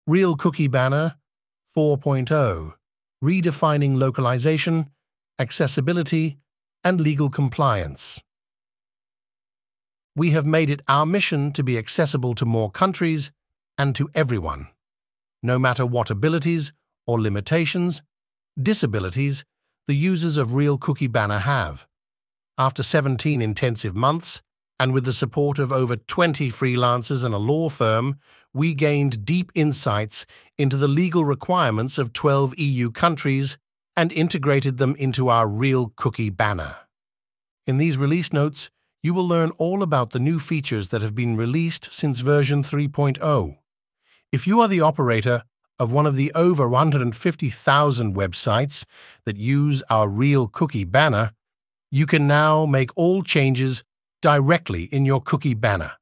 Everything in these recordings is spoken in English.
Real Cookie Banner 4.0, redefining localization, accessibility, and legal compliance. We have made it our mission to be accessible to more countries and to everyone, no matter what abilities or limitations, disabilities the users of Real Cookie Banner have. After 17 intensive months, and with the support of over 20 freelancers and a law firm, we gained deep insights into the legal requirements of 12 EU countries and integrated them into our Real Cookie Banner. In these release notes, you will learn all about the new features that have been released since version 3.0. If you are the operator of one of the over 150,000 websites that use our Real Cookie Banner, you can now make all changes directly in your Cookie Banner.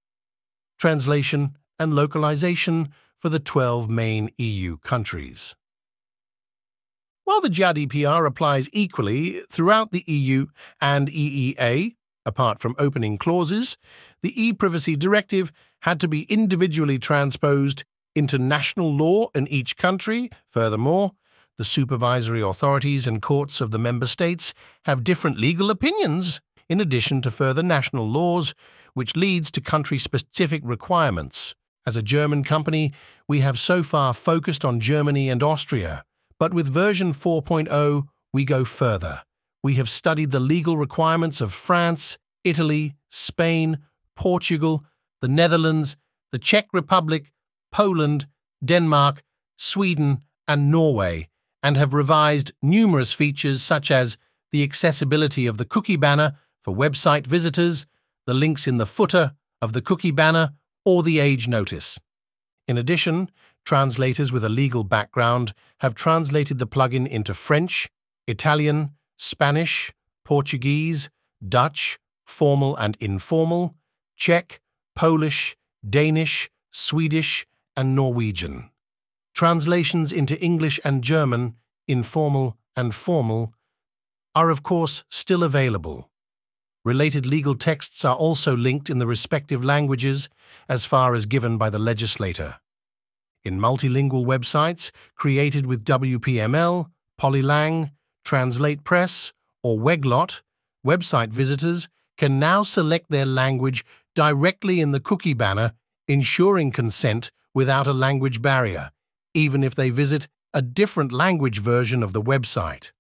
Translation and localization for the 12 main EU countries. While the GDPR applies equally throughout the EU and EEA, apart from opening clauses, the e-Privacy Directive had to be individually transposed into national law in each country. Furthermore, the supervisory authorities and courts of the member states have different legal opinions, in addition to further national laws, which leads to country-specific requirements. As a German company, we have so far focused on Germany and Austria, but with version 4.0, we go further. We have studied the legal requirements of France, Italy, Spain, Portugal, the Netherlands, the Czech Republic, Poland, Denmark, Sweden, and Norway, and have revised numerous features such as the accessibility of the Cookie Banner for website visitors, the links in the footer of the Cookie Banner, or the age notice. In addition, translators with a legal background have translated the plugin into French, Italian, Spanish, Portuguese, Dutch, formal and informal, Czech, Polish, Danish, Swedish, and Norwegian. Translations into English and German, informal and formal, are of course still available. Related legal texts are also linked in the respective languages as far as given by the legislator. In multilingual websites created with WPML, Polylang, Translate Press, or Weglot, website visitors can now select their language directly in the Cookie Banner, ensuring consent without a language barrier, even if they visit a different language version of the website.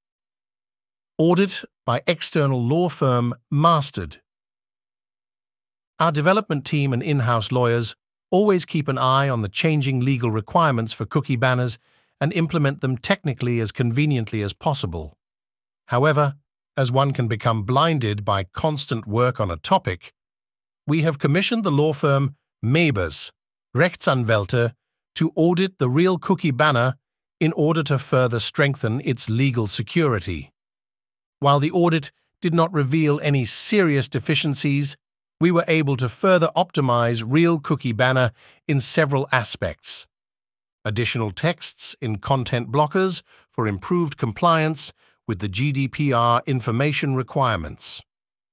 Audit by external law firm Mastered. Our development team and in-house lawyers always keep an eye on the changing legal requirements for cookie banners and implement them technically as conveniently as possible. However, as one can become blinded by constant work on a topic, we have commissioned the law firm Mebers, Rechtsanwälte, to audit the Real Cookie Banner in order to further strengthen its legal security. While the audit did not reveal any serious deficiencies, we were able to further optimize Real Cookie Banner in several aspects. Additional texts in content blockers for improved compliance with the GDPR information requirements.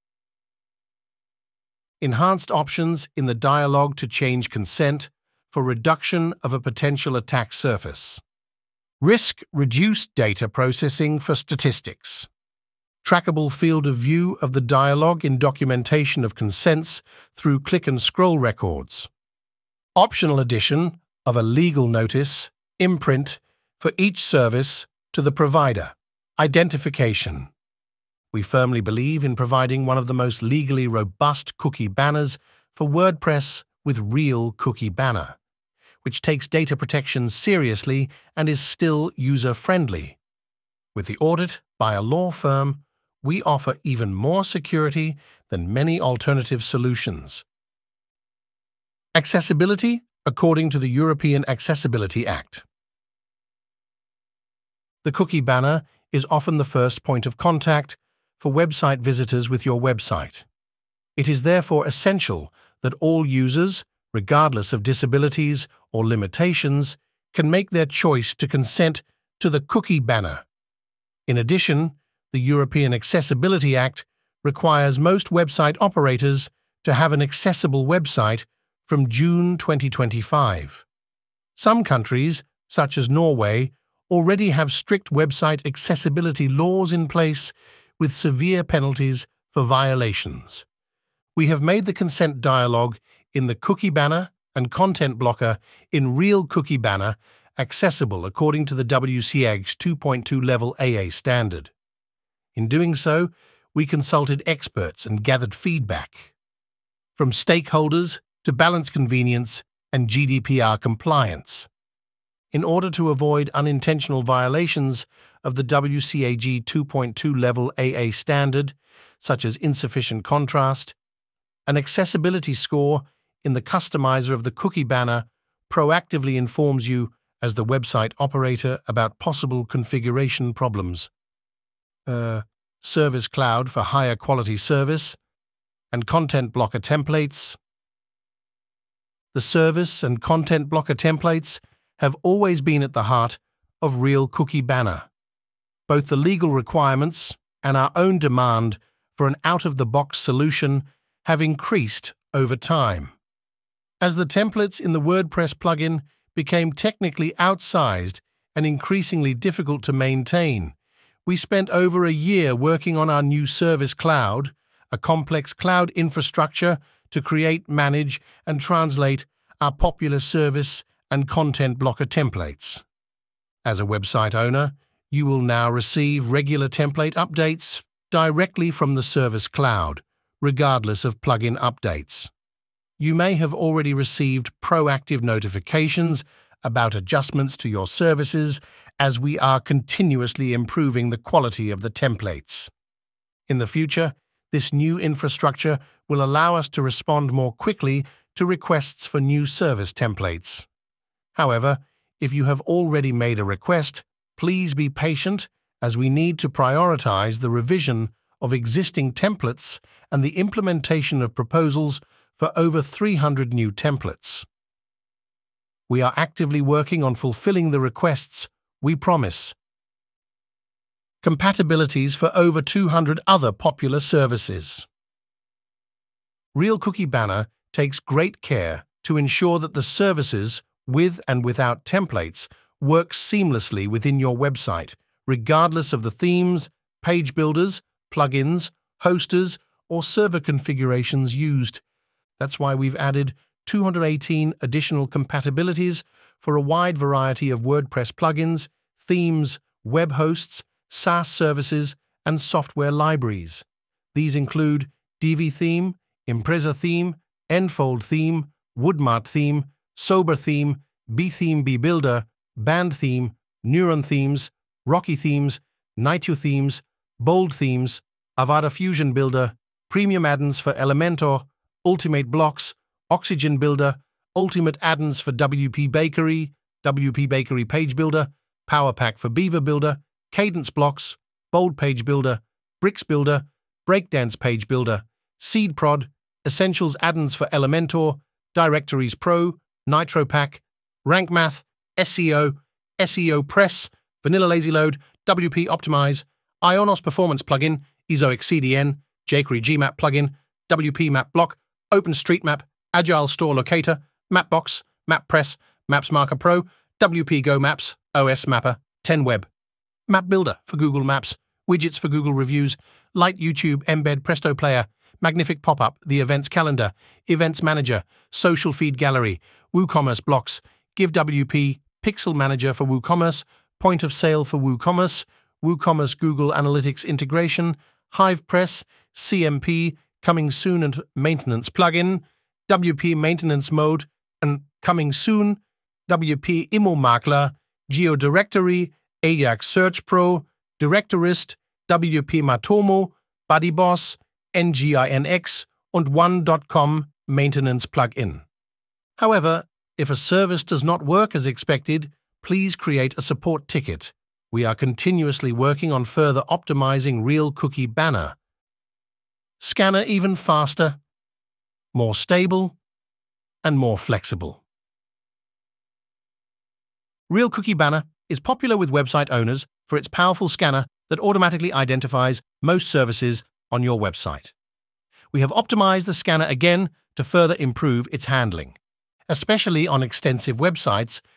Enhanced options in the dialog to change consent for reduction of a potential attack surface. Risk-reduced data processing for statistics. Trackable field of view of the dialog in documentation of consents through click-and-scroll records. Optional addition of a legal notice, imprint, for each service to the provider. Identification. We firmly believe in providing one of the most legally robust cookie banners for WordPress with Real Cookie Banner, which takes data protection seriously and is still user-friendly. With the audit by a law firm, we offer even more security than many alternative solutions. Accessibility according to the European Accessibility Act. The cookie banner is often the first point of contact for website visitors with your website. It is therefore essential that all users, regardless of disabilities or limitations, can make their choice to consent to the cookie banner. In addition, the European Accessibility Act requires most website operators to have an accessible website from June 2025. Some countries, such as Norway, already have strict website accessibility laws in place with severe penalties for violations. We have made the consent dialog in the cookie banner and content blocker in Real Cookie Banner accessible according to the WCAG 2.2 level AA standard. In doing so, we consulted experts and gathered feedback from stakeholders to balance convenience and GDPR compliance. In order to avoid unintentional violations of the WCAG 2.2 level AA standard, such as insufficient contrast, an accessibility score in the customizer of the cookie banner proactively informs you as the website operator about possible configuration problems. Service Cloud for higher quality service, and content blocker templates. The service and content blocker templates have always been at the heart of Real Cookie Banner. Both the legal requirements and our own demand for an out-of-the-box solution have increased over time. As the templates in the WordPress plugin became technically outsized and increasingly difficult to maintain, we spent over a year working on our new Service Cloud, a complex cloud infrastructure to create, manage, and translate our popular service and content blocker templates. As a website owner, you will now receive regular template updates directly from the Service Cloud, regardless of plugin updates. You may have already received proactive notifications about adjustments to your services as we are continuously improving the quality of the templates. In the future, this new infrastructure will allow us to respond more quickly to requests for new service templates. However, if you have already made a request, please be patient as we need to prioritize the revision of existing templates and the implementation of proposals for over 300 new templates. We are actively working on fulfilling the requests we promise. Compatibilities for over 200 other popular services. Real Cookie Banner takes great care to ensure that the services with and without templates work seamlessly within your website, regardless of the themes, page builders, plugins, hosters, or server configurations used. That's why we've added 218 additional compatibilities for a wide variety of WordPress plugins, themes, web hosts, SaaS services, and software libraries. These include Divi Theme, Impreza Theme, Enfold Theme, Woodmart Theme, Sober Theme, B-Theme B-Builder, Band Theme, Neuron Themes, Rocky Themes, Nitue Themes, Bold Themes, Avada Fusion Builder, Premium Add-ons for Elementor, Ultimate Blocks, Oxygen Builder, Ultimate Add-ons for WP Bakery Page Builder, PowerPack for Beaver Builder, Cadence Blocks, Bold Page Builder, Bricks Builder, Breakdance Page Builder, SeedProd, Essentials Add-ons for Elementor, Directories Pro, NitroPack, RankMath, SEO, SEO Press, Vanilla Lazy Load, WP Optimize, Ionos Performance Plugin, Ezoic CDN, jQuery Gmap Plugin, WP Map Block, OpenStreetMap, Agile Store Locator, Mapbox, MapPress, Maps Marker Pro, WP Go Maps, OS Mapper, 10Web, Map Builder for Google Maps, widgets for Google Reviews, Light YouTube Embed Presto Player, Magnific Pop-Up, the Events Calendar, Events Manager, Social Feed Gallery, WooCommerce Blocks, GiveWP, Pixel Manager for WooCommerce, Point of Sale for WooCommerce, WooCommerce Google Analytics Integration, HivePress, CMP, Coming Soon and Maintenance Plugin, WP Maintenance Mode, and Coming Soon, WP Immo-Makler, GeoDirectory, Ajax Search Pro, Directorist, WP Matomo, BuddyBoss, NGINX, und One.com Maintenance Plugin. However, if a service does not work as expected, please create a support ticket. We are continuously working on further optimizing Real Cookie Banner. Scanner even faster, more stable, and more flexible. Real Cookie Banner is popular with website owners for its powerful scanner that automatically identifies most services on your website. We have optimized the scanner again to further improve its handling. Especially on extensive websites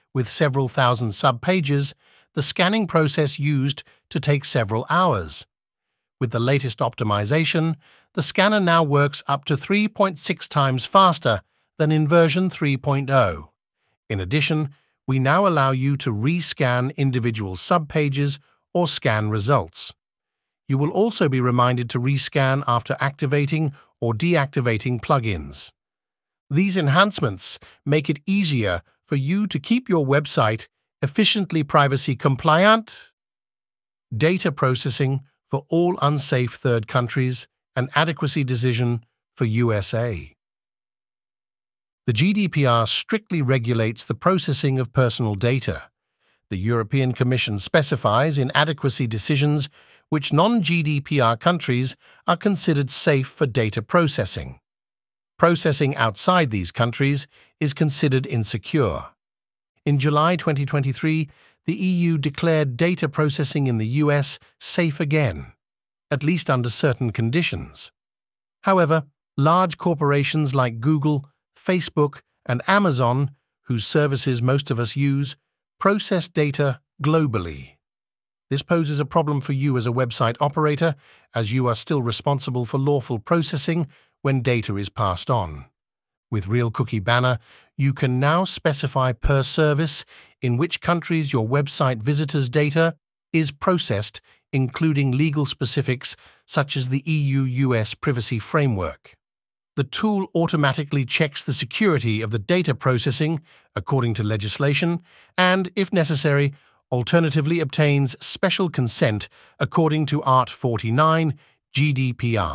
With several thousand subpages, the scanning process used to take several hours. With the latest optimization, the scanner now works up to 3.6 times faster than in version 3.0. In addition, we now allow you to rescan individual subpages or scan results. You will also be reminded to rescan after activating or deactivating plugins. These enhancements make it easier for you to keep your website efficiently privacy compliant. Data processing for all unsafe third countries, an adequacy decision for USA. The GDPR strictly regulates the processing of personal data. The European Commission specifies in adequacy decisions which non-GDPR countries are considered safe for data processing. Processing outside these countries is considered insecure. In July 2023, the EU declared data processing in the US safe again, at least under certain conditions. However, large corporations like Google, Facebook, and Amazon, whose services most of us use, process data globally. This poses a problem for you as a website operator, as you are still responsible for lawful processing when data is passed on. With Real Cookie Banner, you can now specify per service in which countries your website visitors' data is processed, including legal specifics such as the EU-US Privacy Framework. The tool automatically checks the security of the data processing according to legislation and, if necessary, alternatively obtains special consent according to Art 49 GDPR.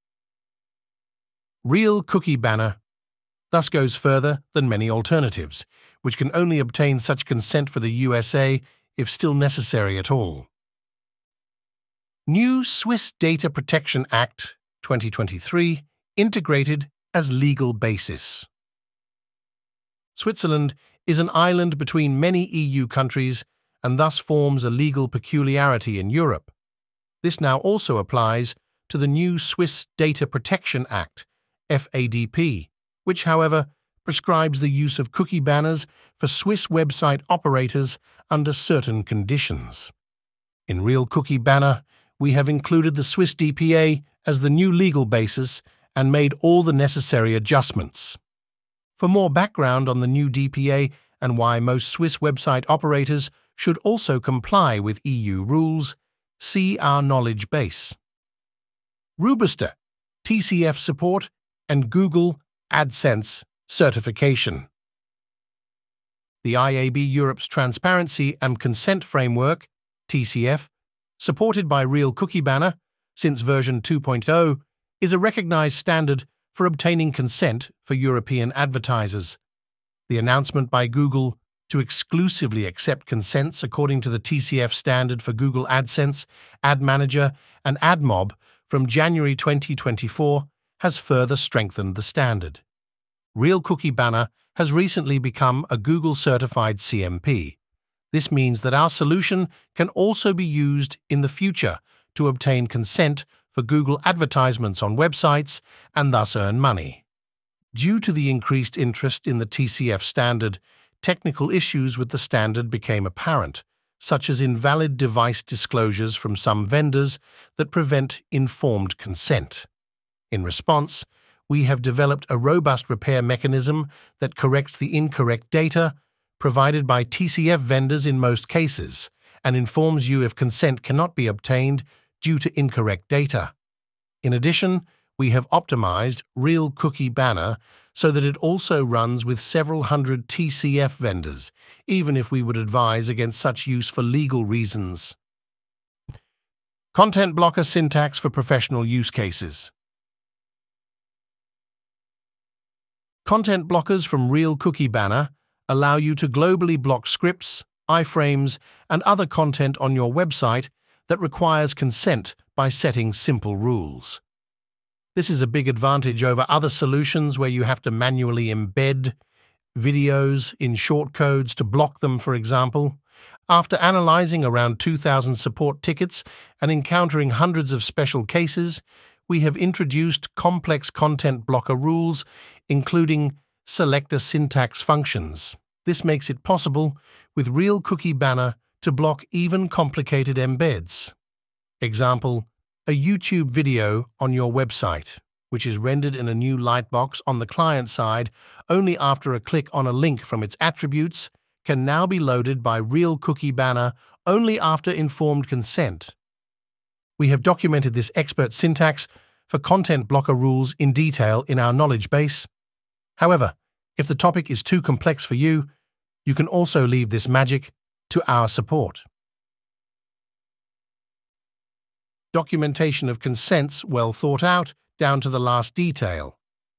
Real Cookie Banner thus goes further than many alternatives, which can only obtain such consent for the USA if still necessary at all. New Swiss Data Protection Act 2023 integrated as legal basis. Switzerland is an island between many EU countries and thus forms a legal peculiarity in Europe. This now also applies to the new Swiss Data Protection Act, FADP, which, however, prescribes the use of cookie banners for Swiss website operators under certain conditions. In Real Cookie Banner, we have included the Swiss DPA as the new legal basis and made all the necessary adjustments. For more background on the new DPA and why most Swiss website operators should also comply with EU rules, see our knowledge base. Rubuster, TCF support, and Google AdSense certification. The IAB Europe's Transparency and Consent Framework, TCF, supported by Real Cookie Banner since version 2.0, is a recognized standard for obtaining consent for European advertisers. The announcement by Google to exclusively accept consents according to the TCF standard for Google AdSense, Ad Manager, and AdMob from January 2024 has further strengthened the standard. Real Cookie Banner has recently become a Google-certified CMP. This means that our solution can also be used in the future to obtain consent for Google advertisements on websites and thus earn money. Due to the increased interest in the TCF standard, technical issues with the standard became apparent, such as invalid device disclosures from some vendors that prevent informed consent. In response, we have developed a robust repair mechanism that corrects the incorrect data provided by TCF vendors in most cases and informs you if consent cannot be obtained due to incorrect data. In addition, we have optimized Real Cookie Banner so that it also runs with several hundred TCF vendors, even if we would advise against such use for legal reasons. Content blocker syntax for professional use cases. Content blockers from Real Cookie Banner allow you to globally block scripts, iframes, and other content on your website that requires consent by setting simple rules. This is a big advantage over other solutions where you have to manually embed videos in shortcodes to block them, for example. After analyzing around 2,000 support tickets and encountering hundreds of special cases, we have introduced complex content blocker rules, including selector syntax functions. This makes it possible with Real Cookie Banner to block even complicated embeds. Example, a YouTube video on your website, which is rendered in a new lightbox on the client side only after a click on a link from its attributes, can now be loaded by Real Cookie Banner only after informed consent. We have documented this expert syntax for content blocker rules in detail in our knowledge base. However, if the topic is too complex for you, you can also leave this magic to our support. Documentation of consents well thought out down to the last detail.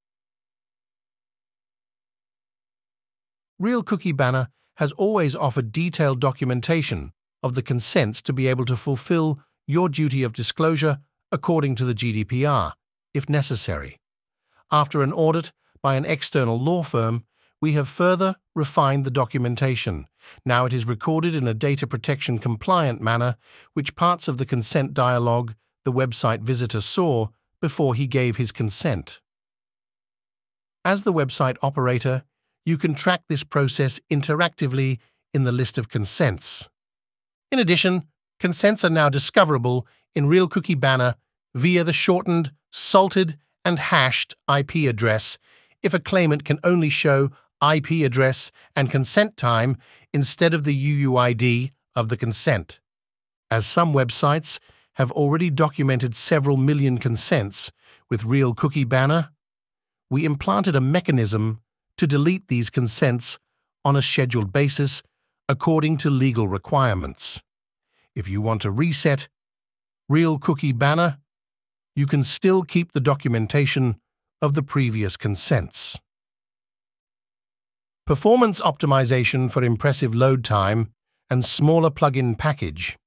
Real Cookie Banner has always offered detailed documentation of the consents to be able to fulfill your duty of disclosure according to the GDPR, if necessary. After an audit by an external law firm, we have further refined the documentation. Now it is recorded in a data protection compliant manner, which parts of the consent dialogue the website visitor saw before he gave his consent. As the website operator, you can track this process interactively in the list of consents. In addition, consents are now discoverable in Real Cookie Banner via the shortened, salted, and hashed IP address if a claimant can only show IP address and consent time instead of the UUID of the consent. As some websites have already documented several million consents with Real Cookie Banner, we implanted a mechanism to delete these consents on a scheduled basis according to legal requirements. If you want to reset Real Cookie Banner, you can still keep the documentation of the previous consents. Performance optimization for impressive load time and smaller plugin package.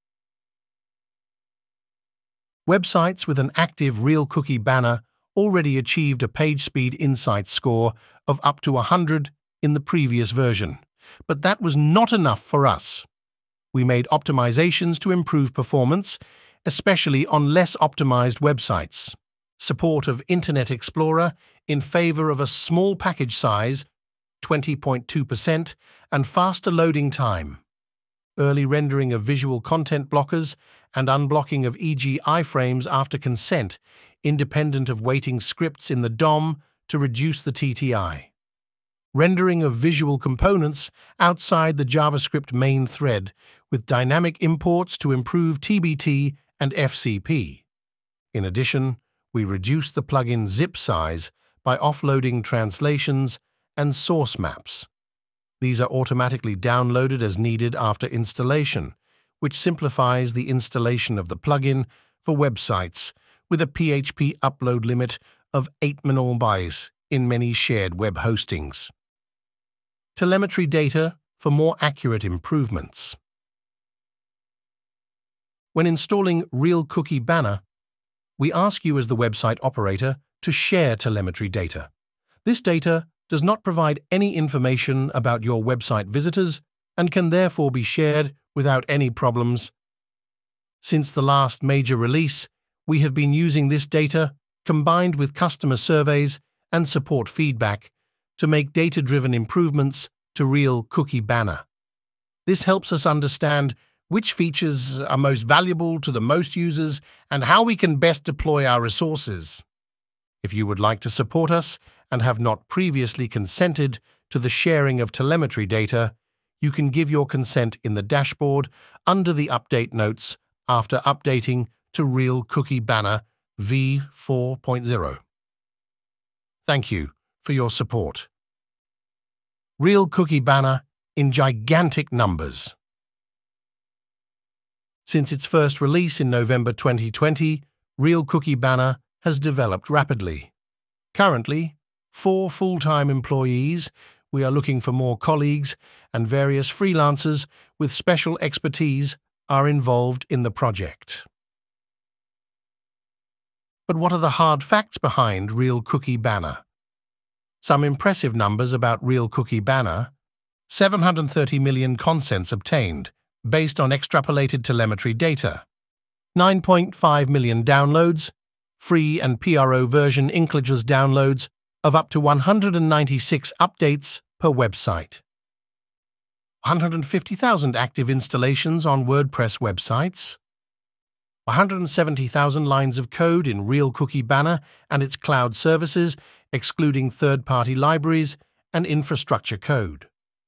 Websites with an active Real Cookie Banner already achieved a page speed insight score of up to 100 in the previous version, but that was not enough for us. We made optimizations to improve performance, especially on less optimized websites. Support of Internet Explorer in favor of a small package size, 20.2%, and faster loading time. Early rendering of visual content blockers and unblocking of e.g. iframes after consent, independent of waiting scripts in the DOM to reduce the TTI. Rendering of visual components outside the JavaScript main thread with dynamic imports to improve TBT and FCP. In addition, we reduced the plugin zip size by offloading translations and source maps. These are automatically downloaded as needed after installation, which simplifies the installation of the plugin for websites with a PHP upload limit of 8 MB in many shared web hostings. Telemetry data for more accurate improvements. When installing Real Cookie Banner, we ask you as the website operator to share telemetry data. This data does not provide any information about your website visitors and can therefore be shared without any problems. Since the last major release, we have been using this data combined with customer surveys and support feedback to make data-driven improvements to Real Cookie Banner. This helps us understand which features are most valuable to the most users and how we can best deploy our resources. If you would like to support us and have not previously consented to the sharing of telemetry data, you can give your consent in the dashboard under the update notes after updating to Real Cookie Banner v4.0. Thank you for your support. Real Cookie Banner in gigantic numbers. Since its first release in November 2020, Real Cookie Banner has developed rapidly. Currently, 4 full-time employees, we are looking for more colleagues, and various freelancers with special expertise are involved in the project. But what are the hard facts behind Real Cookie Banner? Some impressive numbers about Real Cookie Banner: 730 million consents obtained, based on extrapolated telemetry data. 9.5 million downloads. Free and PRO version includes downloads of up to 196 updates per website. 150,000 active installations on WordPress websites, 170,000 lines of code in Real Cookie Banner and its cloud services, excluding third-party libraries and infrastructure code.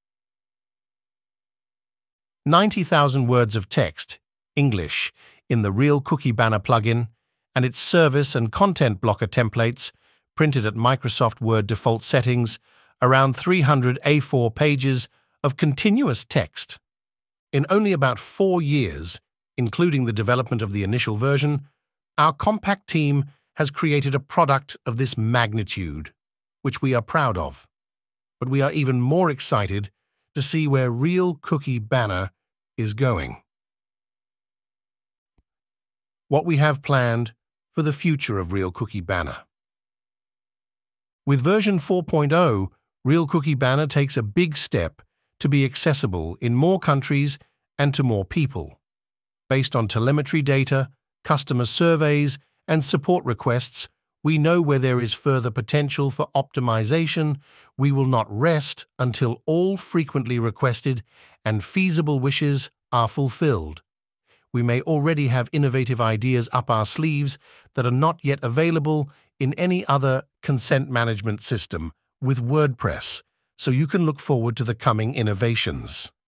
90,000 words of text, English, in the Real Cookie Banner plugin and its service and content blocker templates, printed at Microsoft Word default settings, around 300 A4 pages of continuous text. In only about 4 years, including the development of the initial version, our compact team has created a product of this magnitude, which we are proud of. But we are even more excited to see where Real Cookie Banner is going. What we have planned for the future of Real Cookie Banner. With version 4.0, Real Cookie Banner takes a big step to be accessible in more countries and to more people. Based on telemetry data, customer surveys, and support requests, we know where there is further potential for optimization. We will not rest until all frequently requested and feasible wishes are fulfilled. We may already have innovative ideas up our sleeves that are not yet available in any other consent management system with WordPress, so you can look forward to the coming innovations.